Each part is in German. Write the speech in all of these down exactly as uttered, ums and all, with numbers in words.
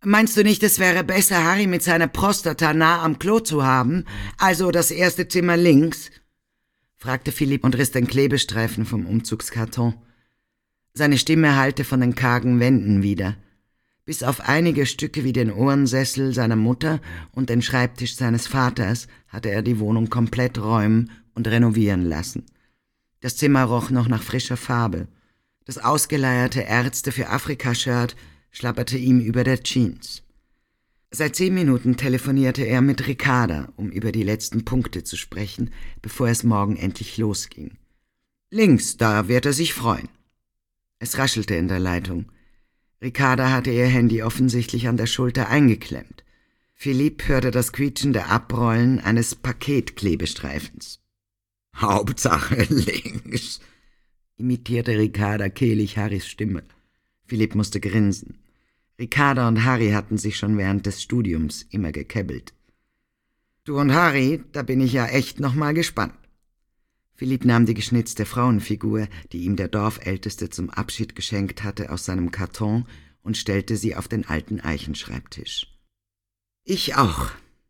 Meinst du nicht, es wäre besser, Harry mit seiner Prostata nah am Klo zu haben, also das erste Zimmer links?« fragte Philipp und riss den Klebestreifen vom Umzugskarton. Seine Stimme hallte von den kargen Wänden wieder. Bis auf einige Stücke wie den Ohrensessel seiner Mutter und den Schreibtisch seines Vaters hatte er die Wohnung komplett räumen und renovieren lassen. Das Zimmer roch noch nach frischer Farbe. Das ausgeleierte Ärzte für Afrika-Shirt schlapperte ihm über der Jeans. Seit zehn Minuten telefonierte er mit Ricarda, um über die letzten Punkte zu sprechen, bevor es morgen endlich losging. »Links, da wird er sich freuen.« Es raschelte in der Leitung. Ricarda hatte ihr Handy offensichtlich an der Schulter eingeklemmt. Philipp hörte das quietschende Abrollen eines Paketklebestreifens. »Hauptsache links«, imitierte Ricarda kehlig Harrys Stimme. Philipp musste grinsen. Ricarda und Harry hatten sich schon während des Studiums immer gekäbbelt. »Du und Harry, da bin ich ja echt noch mal gespannt.« Philipp nahm die geschnitzte Frauenfigur, die ihm der Dorfälteste zum Abschied geschenkt hatte, aus seinem Karton und stellte sie auf den alten Eichenschreibtisch. »Ich auch.«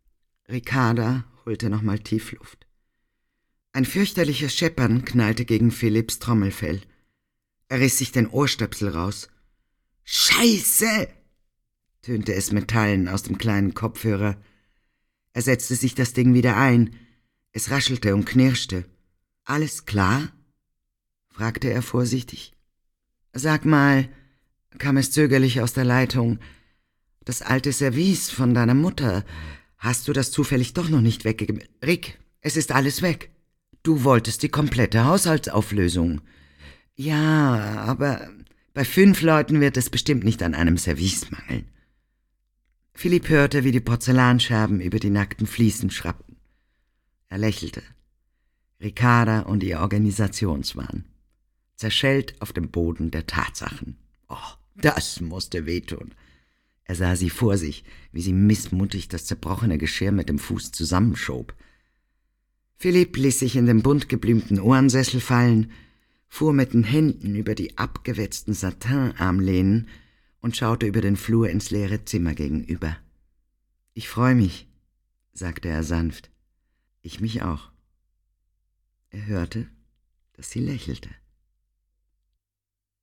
Ricarda holte noch mal Tiefluft. Ein fürchterliches Scheppern knallte gegen Philipps Trommelfell. Er riss sich den Ohrstöpsel raus. »Scheiße!« tönte es metallen aus dem kleinen Kopfhörer. Er setzte sich das Ding wieder ein. Es raschelte und knirschte. »Alles klar?« fragte er vorsichtig. »Sag mal«, kam es zögerlich aus der Leitung, »das alte Service von deiner Mutter, hast du das zufällig doch noch nicht weggegeben? Rick, es ist alles weg. Du wolltest die komplette Haushaltsauflösung.« »Ja, aber bei fünf Leuten wird es bestimmt nicht an einem Service mangeln.« Philipp hörte, wie die Porzellanscherben über die nackten Fliesen schrappten. Er lächelte. Ricarda und ihr Organisationswahn. Zerschellt auf dem Boden der Tatsachen. Oh, das musste wehtun. Er sah sie vor sich, wie sie missmutig das zerbrochene Geschirr mit dem Fuß zusammenschob. Philipp ließ sich in den bunt geblümten Ohrensessel fallen, fuhr mit den Händen über die abgewetzten Satinarmlehnen und schaute über den Flur ins leere Zimmer gegenüber. »Ich freue mich«, sagte er sanft. »Ich mich auch.« Er hörte, dass sie lächelte.